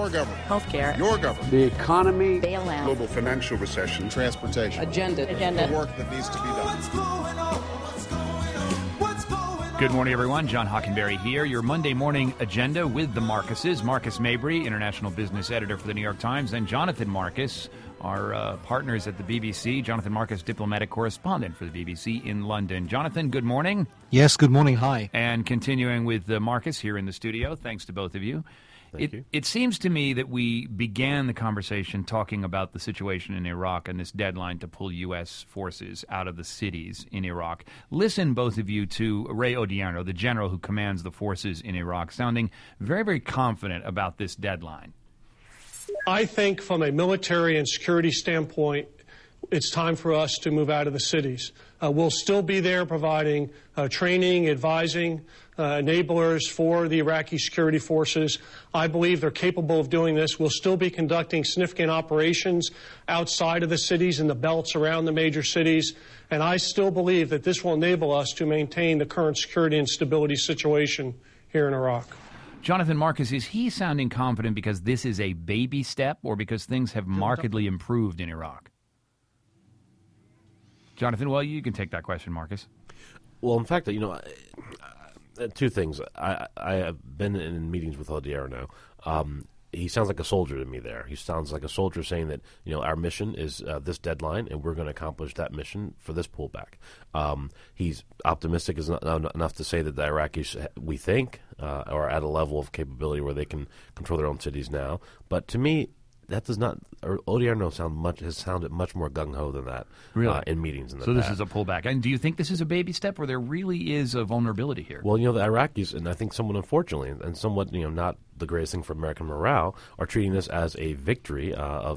Our government. Healthcare. Your government. The economy. Bailout. Global financial recession. Transportation. Agenda. The work that needs to be done. Good morning, everyone. John Hockenberry here. Your Monday morning agenda with the Marcuses. Marcus Mabry, international business editor for the New York Times, and Jonathan Marcus, our partners at the BBC. Jonathan Marcus, diplomatic correspondent for the BBC in London. Jonathan, good morning. Yes, good morning. Hi. And continuing with Marcus here in the studio. Thanks to both of you. Thank you. It seems to me that we began the conversation talking about the situation in Iraq and this deadline to pull U.S. forces out of the cities in Iraq. Listen, both of you, to Ray Odierno, the general who commands the forces in Iraq, sounding very, very confident about this deadline. I think from a military and security standpoint, it's time for us to move out of the cities. We'll still be there providing training, advising, enablers for the Iraqi security forces. I believe they're capable of doing this. We'll still be conducting significant operations outside of the cities and the belts around the major cities. And I still believe that this will enable us to maintain the current security and stability situation here in Iraq. Jonathan Marcus, is he sounding confident because this is a baby step or because things have markedly improved in Iraq? Jonathan, well, you can take that question, Marcus. Well, in fact, two things. I have been in meetings with Odierno now. He sounds like a soldier to me there. He sounds like a soldier saying that, our mission is this deadline, and we're going to accomplish that mission for this pullback. He's optimistic enough to say that the Iraqis, we think, are at a level of capability where they can control their own cities now. But to me, that does not. Odierno has sounded much more gung ho than that, really? In meetings. So this is a pullback. And do you think this is a baby step, or there really is a vulnerability here? Well, the Iraqis, and I think somewhat unfortunately, and somewhat not the greatest thing for American morale, are treating this as a victory of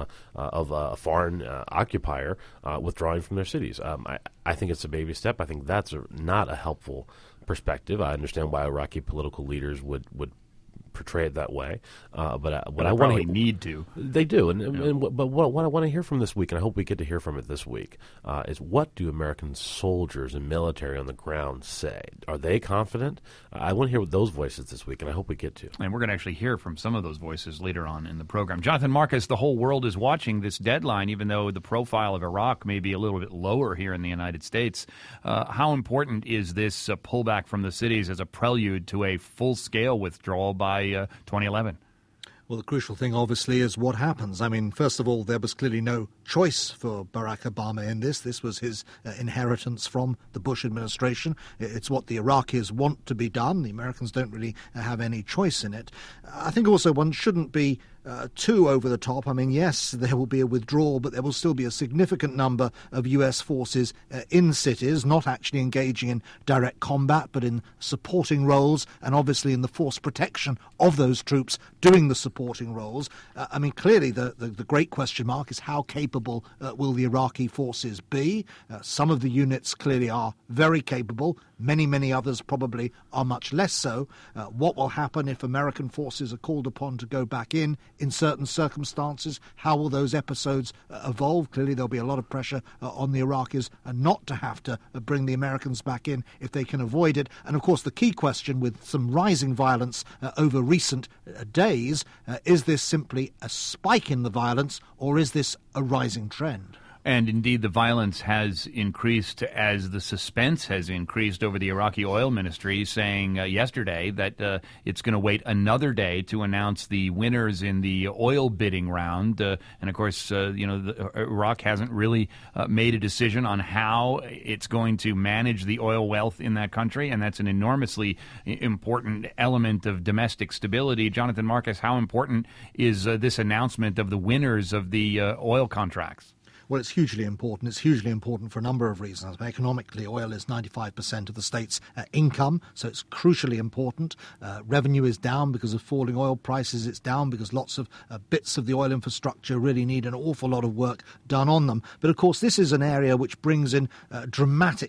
a foreign occupier withdrawing from their cities. I think it's a baby step. I think that's not a helpful perspective. I understand why Iraqi political leaders would portray it that way, but what I want to need to, they do, but what I want to hear from this week, and I hope we get to hear from it this week, is what do American soldiers and military on the ground say? Are they confident? I want to hear those voices this week, and I hope we get to. And we're going to actually hear from some of those voices later on in the program. Jonathan Marcus, the whole world is watching this deadline, even though the profile of Iraq may be a little bit lower here in the United States. How important is this pullback from the cities as a prelude to a full-scale withdrawal by 2011? Well, the crucial thing, obviously, is what happens. I mean, first of all, there was clearly no choice for Barack Obama in this. This was his inheritance from the Bush administration. It's what the Iraqis want to be done. The Americans don't really have any choice in it. I think also one shouldn't be too over the top. I mean, yes, there will be a withdrawal, but there will still be a significant number of U.S. forces in cities, not actually engaging in direct combat, but in supporting roles, and obviously in the force protection of those troops doing the supporting roles. I mean, clearly the great question mark is how capable will the Iraqi forces be? Some of the units clearly are very capable. Many others probably are much less so. What will happen if American forces are called upon to go back in certain circumstances? How will those episodes evolve? Clearly there'll be a lot of pressure on the Iraqis not to have to bring the Americans back in if they can avoid it. And of course the key question, with some rising violence over recent days, is this simply a spike in the violence, or is this a rising trend? And indeed, the violence has increased as the suspense has increased over the Iraqi oil ministry, saying yesterday that it's going to wait another day to announce the winners in the oil bidding round. And of course, Iraq hasn't really made a decision on how it's going to manage the oil wealth in that country, and that's an enormously important element of domestic stability. Jonathan Marcus, how important is this announcement of the winners of the oil contracts? Well, it's hugely important. It's hugely important for a number of reasons. Economically, oil is 95% of the state's income, so it's crucially important. Revenue is down because of falling oil prices. It's down because lots of bits of the oil infrastructure really need an awful lot of work done on them. But, of course, this is an area which brings in dramatically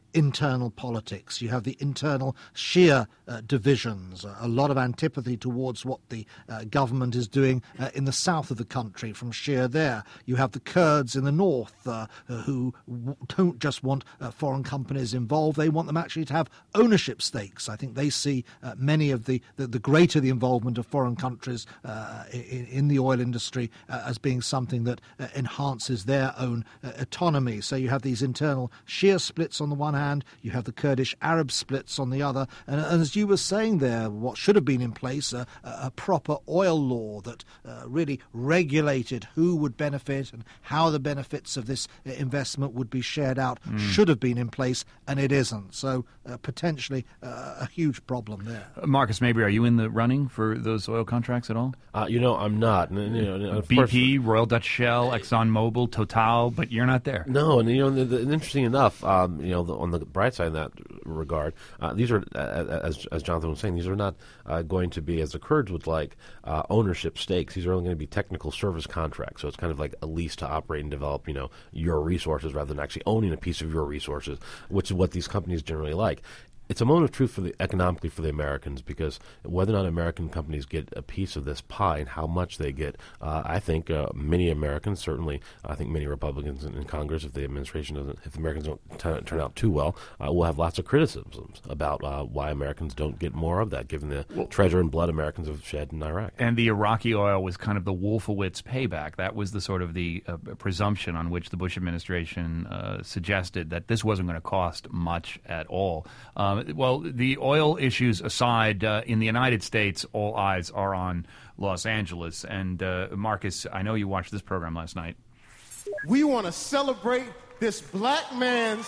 internal politics. You have the internal Shia divisions, a lot of antipathy towards what the government is doing in the south of the country from Shia there. You have the Kurds in the north who don't just want foreign companies involved, they want them actually to have ownership stakes. I think they see many of the greater the involvement of foreign countries in the oil industry as being something that enhances their own autonomy. So you have these internal Shia splits on the one hand, you have the Kurdish Arab splits on the other, and as you were saying there, what should have been in place, a proper oil law that really regulated who would benefit and how the benefits of this investment would be shared out should have been in place, and it isn't. So potentially a huge problem there. Marcus Mabry, are you in the running for those oil contracts at all? I'm not. BP, Royal Dutch Shell, ExxonMobil, Total, but you're not there. No, and interesting enough, on the bright side in that regard, these are, as Jonathan was saying, these are not going to be, as the Kurds would like, ownership stakes. These are only going to be technical service contracts. So it's kind of like a lease to operate and develop, your resources rather than actually owning a piece of your resources, which is what these companies generally like. It's a moment of truth economically for the Americans, because whether or not American companies get a piece of this pie and how much they get, I think many Americans, certainly I think many Republicans in Congress, if the Americans don't turn out too well, will have lots of criticisms about why Americans don't get more of that, given the treasure and blood Americans have shed in Iraq. And the Iraqi oil was kind of the Wolfowitz payback. That was the sort of the presumption on which the Bush administration suggested that this wasn't going to cost much at all. Well, the oil issues aside, in the United States, all eyes are on Los Angeles. And Marcus, I know you watched this program last night. We want to celebrate this black man.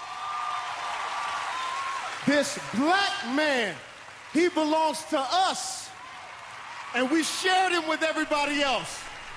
He belongs to us, and we shared him with everybody else.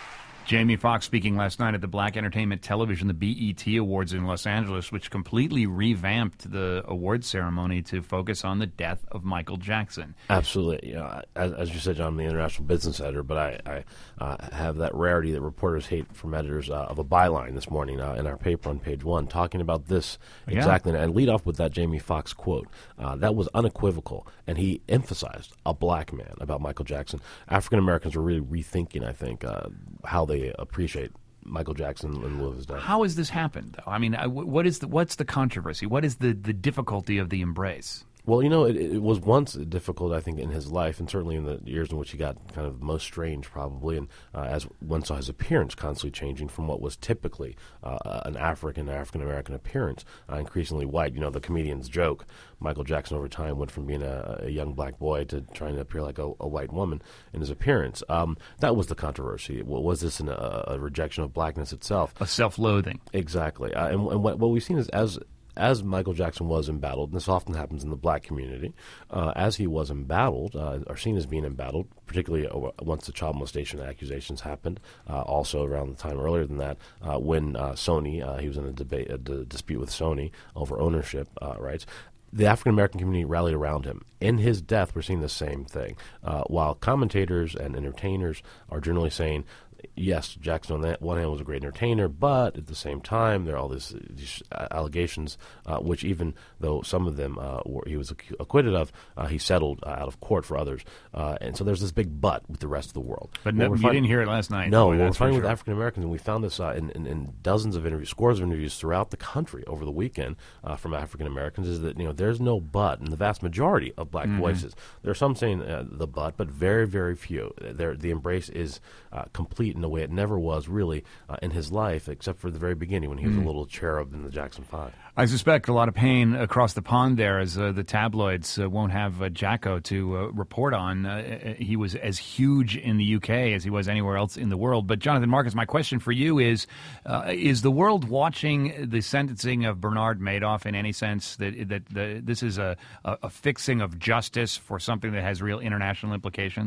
Jamie Foxx speaking last night at the Black Entertainment Television, the BET Awards in Los Angeles, which completely revamped the awards ceremony to focus on the death of Michael Jackson. Absolutely. As you said, John, I'm the international business editor, but I have that rarity that reporters hate from editors of a byline this morning in our paper on page 1, talking about this exactly. And lead off with that Jamie Foxx quote. That was unequivocal, and he emphasized a black man about Michael Jackson. African Americans are really rethinking, I think, how they appreciate Michael Jackson in lieu of his death. How has this happened, though? I mean, what's the controversy? What is the difficulty of the embrace? Well, it was once difficult, I think, in his life, and certainly in the years in which he got kind of most strange, probably, and as one saw his appearance constantly changing from what was typically an African-American appearance, increasingly white. The comedian's joke, Michael Jackson over time went from being a young black boy to trying to appear like a white woman in his appearance. That was the controversy. Was this a rejection of blackness itself? A self-loathing. Exactly. And what we've seen is as Michael Jackson was embattled, and this often happens in the black community, as he was embattled, or seen as being embattled, particularly once the child molestation accusations happened, also around the time earlier than that, when Sony, he was in a dispute with Sony over ownership rights, the African-American community rallied around him. In his death, we're seeing the same thing. While commentators and entertainers are generally saying, yes, Jackson on that one hand was a great entertainer, but at the same time there are all these allegations, which even though some of them he was acquitted of, he settled out of court for others. And so there's this big but with the rest of the world. But you didn't hear it last night. No, we're finding with African Americans, and we found this in dozens of interviews, scores of interviews throughout the country over the weekend from African Americans, is that there's no but in the vast majority of black voices. There are some saying the but very, very few. The embrace is complete in a way it never was really in his life, except for the very beginning when he was a little cherub in the Jackson 5. I suspect a lot of pain across the pond there, as the tabloids won't have Jacko to report on. He was as huge in the UK as he was anywhere else in the world. But Jonathan Marcus, my question for you is the world watching the sentencing of Bernard Madoff in any sense that this is a fixing of justice for something that has real international implications?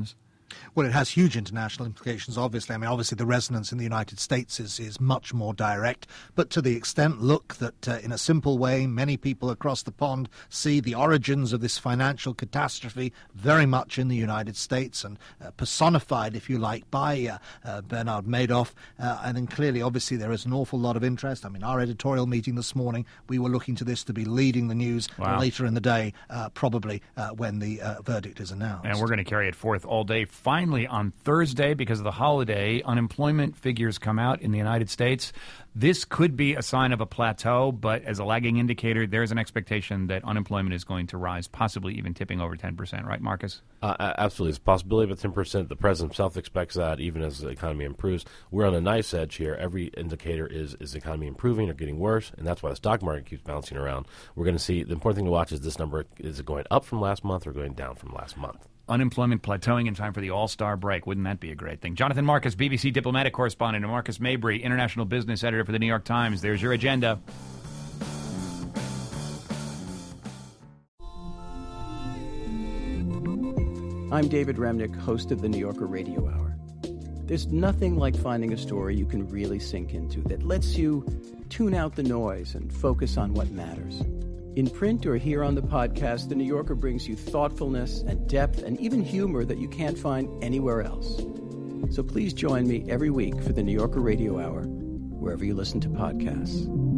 Well, it has huge international implications, obviously. I mean, obviously the resonance in the United States is much more direct. But to the extent, look, that in a simple way, many people across the pond see the origins of this financial catastrophe very much in the United States and personified, if you like, by Bernard Madoff. And then clearly, obviously, there is an awful lot of interest. I mean, our editorial meeting this morning, we were looking to this to be leading the news later in the day, probably when the verdict is announced. And we're going to carry it forth all day. Finally, on Thursday, because of the holiday, unemployment figures come out in the United States. This could be a sign of a plateau, but as a lagging indicator, there's an expectation that unemployment is going to rise, possibly even tipping over 10%. Right, Marcus? Absolutely. It's a possibility of a 10%. The president himself expects that even as the economy improves. We're on a nice edge here. Every indicator is the economy improving or getting worse, and that's why the stock market keeps bouncing around. We're going to see, the important thing to watch is this number, is it going up from last month or going down from last month? Unemployment plateauing in time for the All-Star break. Wouldn't that be a great thing? Jonathan Marcus, BBC diplomatic correspondent, and Marcus Mabry, international business editor for the New York Times. There's your agenda. I'm David Remnick, host of the New Yorker Radio Hour. There's nothing like finding a story you can really sink into that lets you tune out the noise and focus on what matters. In print or here on the podcast, The New Yorker brings you thoughtfulness and depth and even humor that you can't find anywhere else. So please join me every week for The New Yorker Radio Hour, wherever you listen to podcasts.